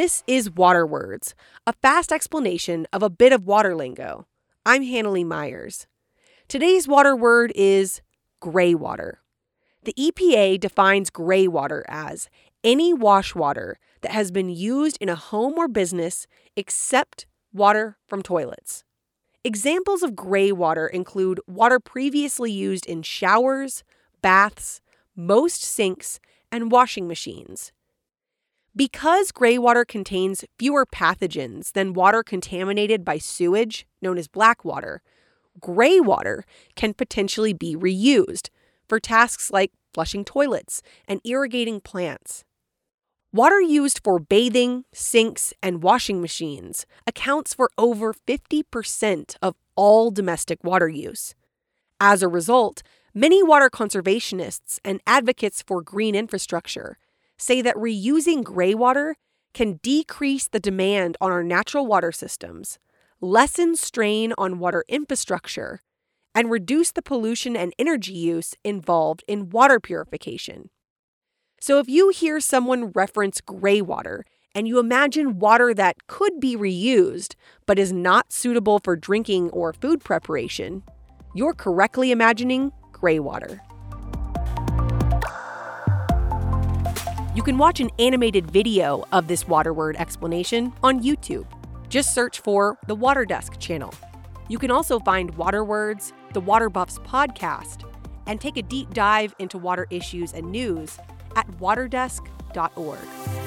This is Water Words, a fast explanation of a bit of water lingo. I'm Hannalee Myers. Today's water word is gray water. The EPA defines gray water as any wash water that has been used in a home or business except water from toilets. Examples of gray water include water previously used in showers, baths, most sinks, and washing machines. Because gray water contains fewer pathogens than water contaminated by sewage, known as black water, gray water can potentially be reused for tasks like flushing toilets and irrigating plants. Water used for bathing, sinks, and washing machines accounts for over 50% of all domestic water use. As a result, many water conservationists and advocates for green infrastructure say that reusing gray water can decrease the demand on our natural water systems, lessen strain on water infrastructure, and reduce the pollution and energy use involved in water purification. So if you hear someone reference gray water and you imagine water that could be reused but is not suitable for drinking or food preparation, you're correctly imagining gray water. You can watch an animated video of this water word explanation on YouTube. Just search for the Water Desk channel. You can also find Water Words, the Water Buffs podcast, and take a deep dive into water issues and news at waterdesk.org.